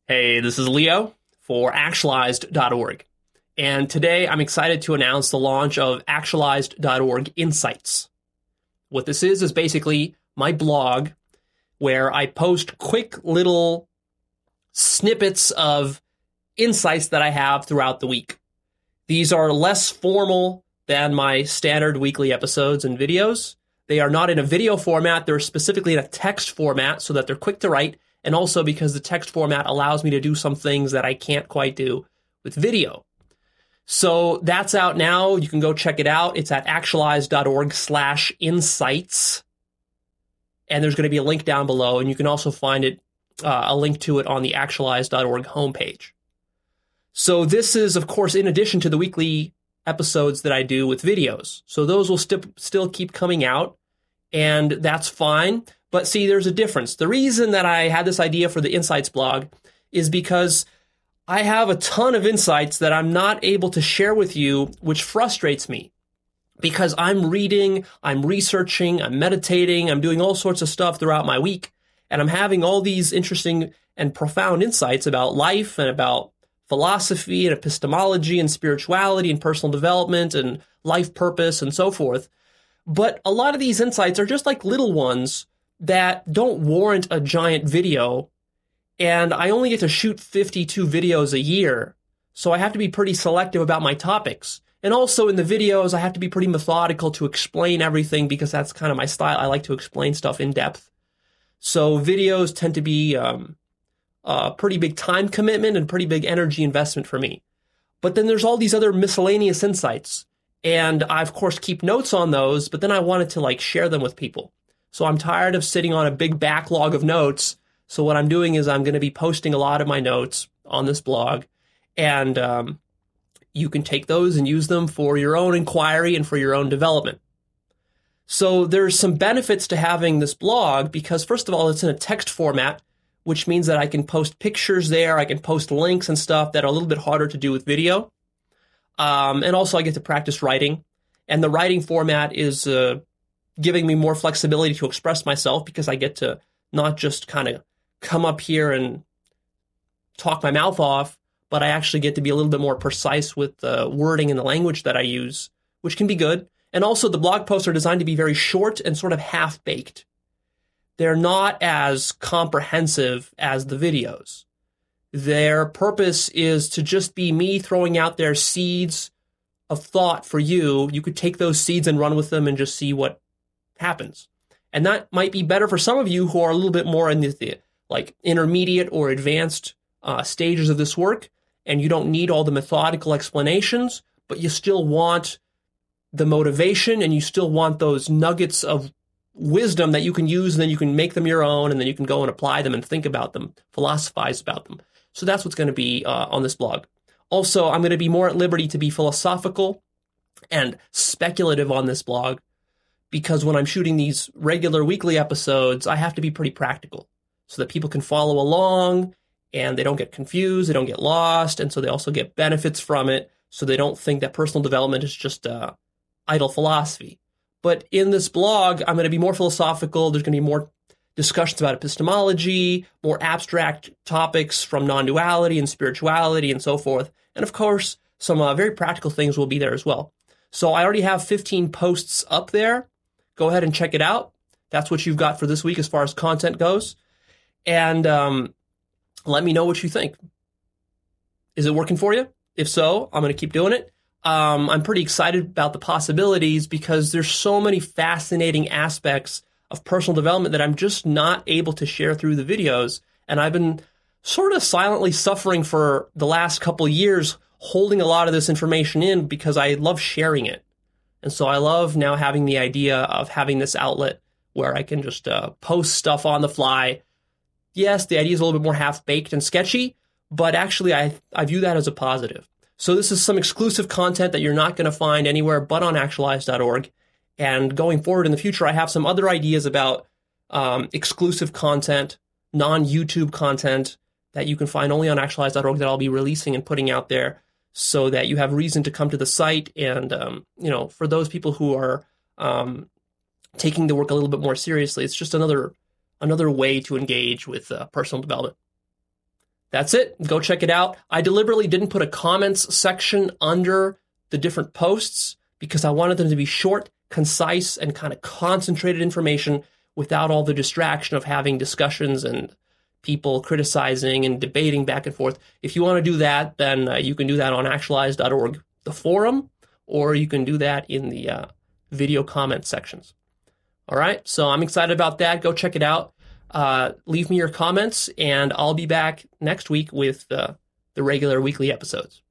Hey, this is Leo for Actualized.org. And today I'm excited to announce the launch of Actualized.org Insights. What this is basically my blog where I post quick little snippets of insights that I have throughout the week. These are less formal than my standard weekly episodes and videos. They are not in a video format. They're specifically in a text format so that they're quick to write, and also because the text format allows me to do some things that I can't quite do with video. So that's out now. You can go check it out. It's at actualized.org/insights. And there's going to be a link down below, and you can also find it, a link to it on the actualized.org homepage. So this is, of course, in addition to the weekly episodes that I do with videos. So those will still keep coming out, and that's fine. But see, there's a difference. The reason that I had this idea for the Insights blog is because I have a ton of insights that I'm not able to share with you, which frustrates me. Because I'm reading, I'm researching, I'm meditating, I'm doing all sorts of stuff throughout my week, and I'm having all these interesting and profound insights about life and about philosophy and epistemology and spirituality and personal development and life purpose and so forth. But a lot of these insights are just like little ones that don't warrant a giant video, and I only get to shoot 52 videos a year, so I have to be pretty selective about my topics. And also in the videos, I have to be pretty methodical to explain everything because that's kind of my style. I like to explain stuff in depth. So videos tend to be a pretty big time commitment and pretty big energy investment for me. But then there's all these other miscellaneous insights, and I, of course, keep notes on those, but then I wanted to share them with people. So I'm tired of sitting on a big backlog of notes. So what I'm doing is I'm going to be posting a lot of my notes on this blog, and you can take those and use them for your own inquiry and for your own development. So there's some benefits to having this blog because, first of all, it's in a text format, which means that I can post pictures there, I can post links and stuff that are a little bit harder to do with video. And also I get to practice writing. And the writing format is giving me more flexibility to express myself because I get to not just kind of come up here and talk my mouth off, but I actually get to be a little bit more precise with the wording and the language that I use, which can be good. And also the blog posts are designed to be very short and sort of half-baked. They're not as comprehensive as the videos. Their purpose is to just be me throwing out their seeds of thought for you. You could take those seeds and run with them and just see what happens. And that might be better for some of you who are a little bit more in the intermediate or advanced stages of this work, and you don't need all the methodical explanations, but you still want the motivation and you still want those nuggets of wisdom that you can use, and then you can make them your own, and then you can go and apply them and think about them, philosophize about them. So that's what's going to be on this blog. Also, I'm going to be more at liberty to be philosophical and speculative on this blog, because when I'm shooting these regular weekly episodes, I have to be pretty practical so that people can follow along and they don't get confused, they don't get lost, and so they also get benefits from it, so they don't think that personal development is just idle philosophy. But in this blog, I'm going to be more philosophical. There's going to be more discussions about epistemology, more abstract topics from non-duality and spirituality and so forth. And of course, some very practical things will be there as well. So I already have 15 posts up there. Go ahead and check it out. That's what you've got for this week as far as content goes. And let me know what you think. Is it working for you? If so, I'm going to keep doing it. I'm pretty excited about the possibilities because there's so many fascinating aspects of personal development that I'm just not able to share through the videos. And I've been sort of silently suffering for the last couple years, holding a lot of this information in because I love sharing it. And so I love now having the idea of having this outlet where I can just post stuff on the fly. Yes, the idea is a little bit more half-baked and sketchy, but actually I view that as a positive. So this is some exclusive content that you're not going to find anywhere but on actualized.org. And going forward in the future, I have some other ideas about exclusive content, non-YouTube content that you can find only on actualized.org that I'll be releasing and putting out there so that you have reason to come to the site. And, for those people who are taking the work a little bit more seriously, it's just another way to engage with personal development. that's it. Go check it out. I deliberately didn't put a comments section under the different posts because I wanted them to be short, concise, and kind of concentrated information without all the distraction of having discussions and people criticizing and debating back and forth. If you want to do that, then you can do that on actualize.org, the forum, or you can do that in the video comment sections. All right, so I'm excited about that. Go check it out. Leave me your comments, and I'll be back next week with the regular weekly episodes.